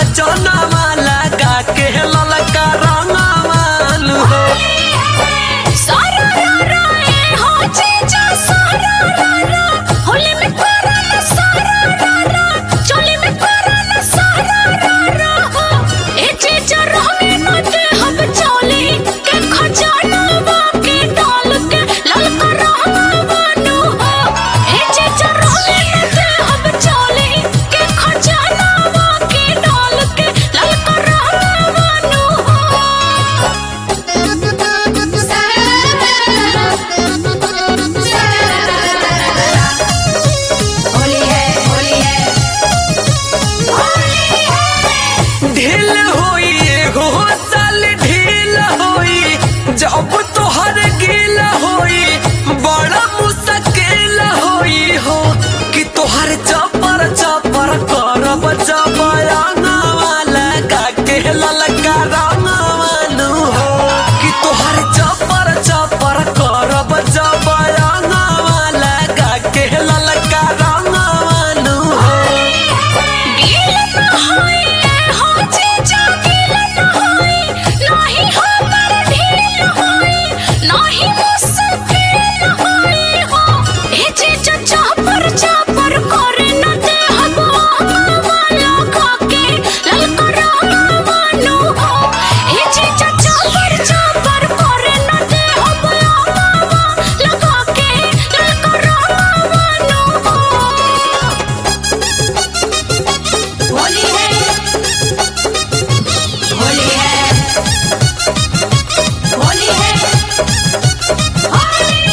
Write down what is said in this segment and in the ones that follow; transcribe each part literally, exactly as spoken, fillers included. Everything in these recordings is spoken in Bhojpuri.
जनवा लगा के ललका रंगवान हो। सारा रा रा ए हो जीजा सारा रा रा, होली में करना सारा रा रा, चोली में करना सारा रा रा हो। ए जीजा रंगे न दे हम चोली के खजानवा के डाल के ललका रंगवान हो। ए जीजा रंगे न दे हम चोली के खजानवा के डाल के ललका रंगवान हो। होली है होली है होली है। ढील होई एगो साल ढील होई, जब तोहर गिल होई बड़ा मुश्किल होई हो। कि तोहर चपर चपर करब जबयांगवा लगा के ललका रंगवान हो। कि तोहर चपर चपर करब जबयांगवा लगा के ललका रंगवान हो। गील न होई ए हो जीजा गील न होई, नाही हमर ढील होई, नाही मुश्किल होई हो। ए जीजा चापर चापर करे न दे हम आंगवा लगा के ललका रंगवान हो। ए जीजा चापर चापर करे न दे हम आंगवा लगा के ललका रंगवान हो। होली है होली है होली है होली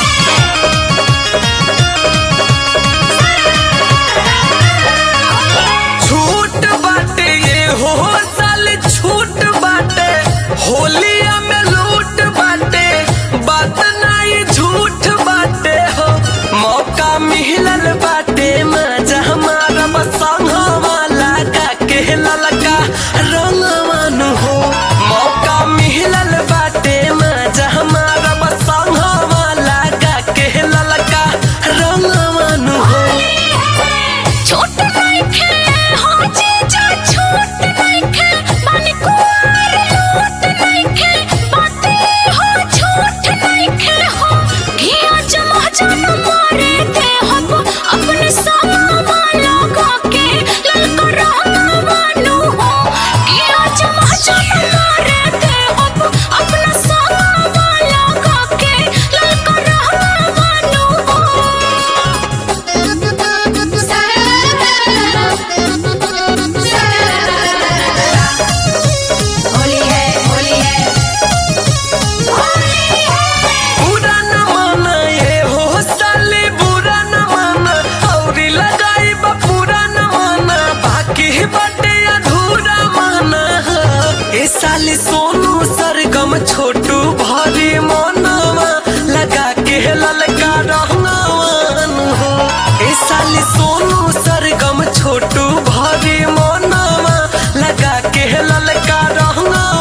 है। छूट बाटे ये हो साल छूट बाटे, होलिया में लूट बाटे, बात नहीं झूठ बाटे हो। मौका मिलल बाटे मजा हमारा बसंगवा लगा के ललका रंगवान हो। मौका मिलल बाटे मजा हमारा बसंगवा लगा के ललका रंगवान हो। छोट नइखे हो जीजा छोट नइखे, बानी कुंवर लूट नइखे, बाते हो छोट नइखे हो। घिया जमा जन मारे दे हम अपने संगवा लगा के ललका रंगवान हो। घिया जमा जन मारे दे हम अपने संगवा लगा के ललका रंगवान हो। होली है होली है होली है। बुरा न माना ये हो साले बुरा न माना, औरी लगाई बा पूरा न माना, बाकी बाटे अधूरा माना। ए साले सोनू सरगम छोटू भारी मनवा लगा के ललका रंगवान हो। ए साले सोनू सरगम छोटू भारी मनवा लगा के ललका रंगवान